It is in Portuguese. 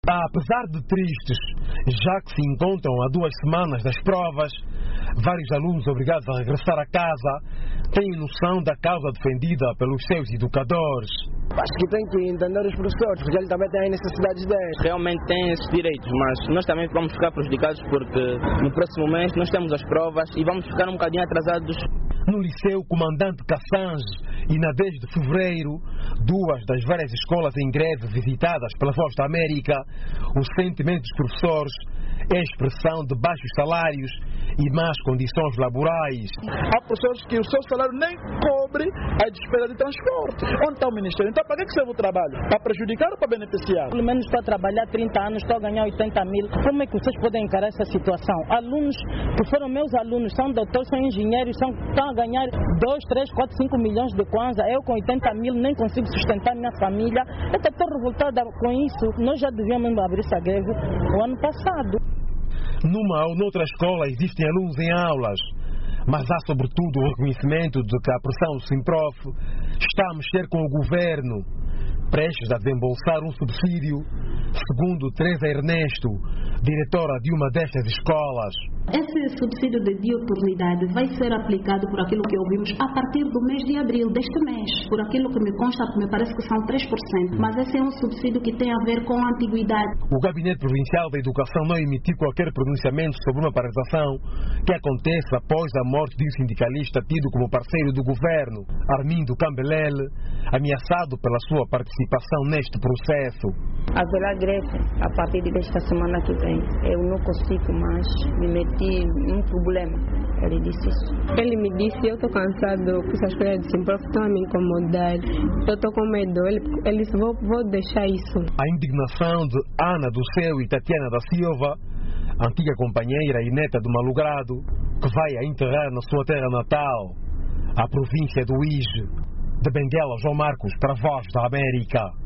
Apesar de tristes, já que se encontram há 2 semanas das provas, vários alunos obrigados a regressar a casa têm noção da causa defendida pelos seus educadores. Acho que tem que entender os professores, porque eles também têm necessidades deles. Realmente têm esses direitos, mas nós também vamos ficar prejudicados porque no próximo mês nós temos as provas e vamos ficar um bocadinho atrasados. No Liceu Comandante Cassange e na 10 de fevereiro, 2 das várias escolas em greve visitadas pela Voz da América, o sentimento dos professores é a expressão de baixos salários e más condições laborais. Há professores que o seu salário nem cobre a despesa de transporte. Onde está o Ministério? Então, para que serve o trabalho? Para prejudicar ou para beneficiar? Pelo menos estou a trabalhar 30 anos, estou a ganhar 80 mil. Como é que vocês podem encarar essa situação? Alunos que foram meus alunos, são doutores, são engenheiros, estão a ganhar 2, 3, 4, 5 milhões de kwanza. Eu com 80 mil nem consigo sustentar minha família. Eu estou revoltada com isso. Nós já devíamos abrir essa greve o ano passado. Numa ou noutra escola existem alunos em aulas, mas há sobretudo o reconhecimento de que a pressão do Simprof está a mexer com o governo, prestes a desembolsar um subsídio, segundo Teresa Ernesto, diretora de uma destas escolas. Esse subsídio de diutunidade vai ser aplicado por aquilo que ouvimos a partir do mês de abril deste mês. Por aquilo que me consta, me parece que são 3%. Mas esse é um subsídio que tem a ver com a antiguidade. O Gabinete Provincial da Educação não emitiu qualquer pronunciamento sobre uma paralisação que acontece após a morte de um sindicalista tido como parceiro do governo, Armindo Cambelele, ameaçado pela sua participação neste processo. Haverá greve a partir desta semana que vem. Eu não consigo mais me meter num problema. Ele disse isso. Ele me disse, eu estou cansado com essas coisas de Simprof, estão a me incomodar. Eu estou com medo. Ele disse, vou deixar isso. A indignação de Ana do Céu e Tatiana da Silva, antiga companheira e neta do malogrado, que vai a enterrar na sua terra natal, a província do Ige. De Benguela, João Marcos, para a Voz da América.